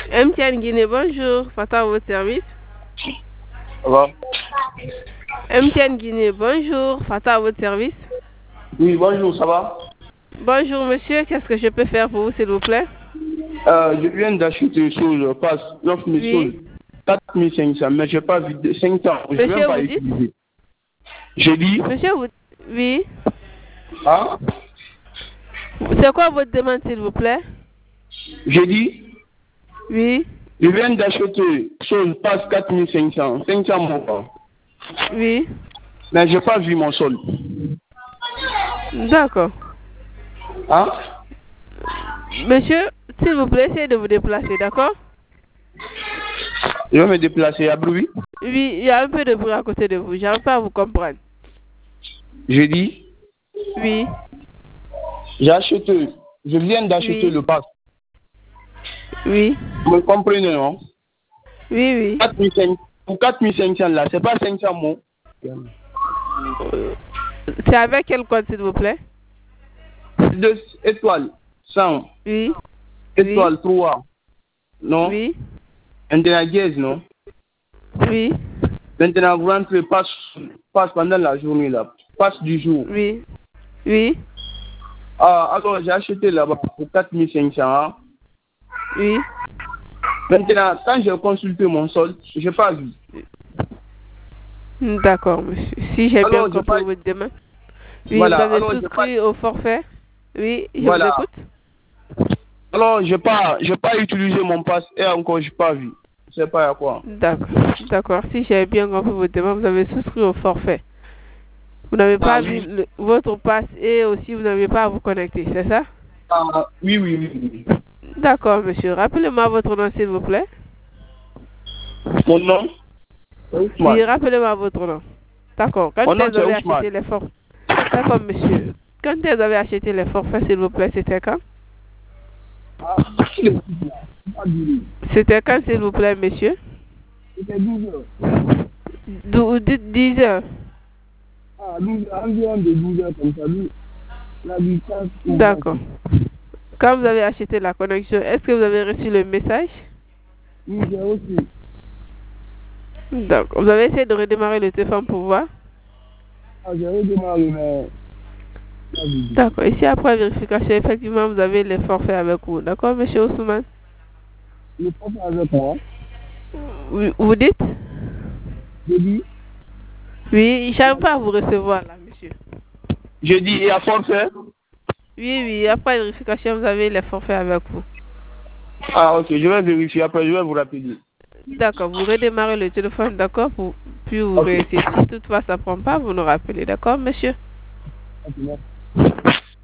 MTN Guinée, bonjour. Fata à votre service. Ça va? MTN Guinée, bonjour. Fata à votre service. Oui, bonjour, ça va? Bonjour monsieur, qu'est-ce que je peux faire pour vous s'il vous plaît? Je viens d'acheter sur le pass, l'offre Oui. 4500, mais je n'ai pas vu 500. Je ne Monsieur, vais pas vous dites? utiliser. J'ai dit. Monsieur, vous... Oui. Hein? C'est quoi votre demande s'il vous plaît? J'ai dit. Oui. Je viens d'acheter sur le pass 4500, 500 mots. Oui. Mais je n'ai pas vu mon solde. D'accord. Hein? Monsieur, s'il vous plaît, essayez de vous déplacer, d'accord? Je vais me déplacer à bruit. Oui, il y a un peu de bruit à côté de vous. J'arrive pas à vous comprendre. J'ai dit. Oui. J'ai acheté. Je viens d'acheter Oui. le pass. Oui. Vous me comprenez, non? Oui, oui. 4500, pour 4500 là, c'est pas 500 mots. C'est avec quel code s'il vous plaît? 2 étoiles, 100. Oui. Étoile, Oui. 3. Non? Oui. Maintenant, dièse, non? Oui. Maintenant, vous rentrez, passe pendant la journée là. Passe du jour. Oui. Oui. Ah, alors j'ai acheté là-bas pour 4500. Hein? Oui. Maintenant, quand j'ai consulté mon solde, je n'ai pas vu. D'accord, monsieur. Si j'ai bien Alors, compris votre demande. Oui, voilà, vous avez alors souscrit au forfait. Oui, je vous voilà. écoute. Alors, j'ai pas utilisé mon passe et encore, je n'ai pas vu. Je sais pas à quoi. D'accord. D'accord. Si j'ai bien compris votre demande, vous avez souscrit au forfait. Vous n'avez pas vu Oui. votre passe et aussi vous n'avez pas à vous connecter, c'est ça? Oui, oui, oui. D'accord, monsieur. Rappelez-moi votre nom, s'il vous plaît. Mon nom? Oui, Ousmane. rappelez-moi votre nom. D'accord. Quand Mon nom, est-ce que vous c'est avez Ousmane. acheté les forfaits? D'accord, monsieur. Quand est-ce que vous avez acheté les forfaits, s'il vous plaît? C'était quand? C'était quand, s'il vous plaît, monsieur? C'était 12 heures. Vous dites 10 heures. Ah, 12, environ de 12 heures comme ça. D'accord. Quand vous avez acheté la connexion, est-ce que vous avez reçu le message? Oui, j'ai reçu. D'accord. Vous avez essayé de redémarrer le téléphone pour voir? Ah, j'ai redémarré, mais... D'accord. Ici, après vérification, effectivement, vous avez les forfaits avec vous. D'accord, monsieur Ousmane? Le forfait avec moi. Oui, vous dites? J'ai dit. Oui, je n'arrive pas à vous recevoir là, monsieur. J'ai dit, il y a forfait? Oui, oui, après vérification, vous avez les forfaits avec vous. Ah, ok, je vais vérifier. Après, je vais vous rappeler. D'accord, vous redémarrez le téléphone, d'accord, puis vous réessayez. Si toutefois ça ne prend pas, vous nous rappelez, d'accord, monsieur? Ok, merci.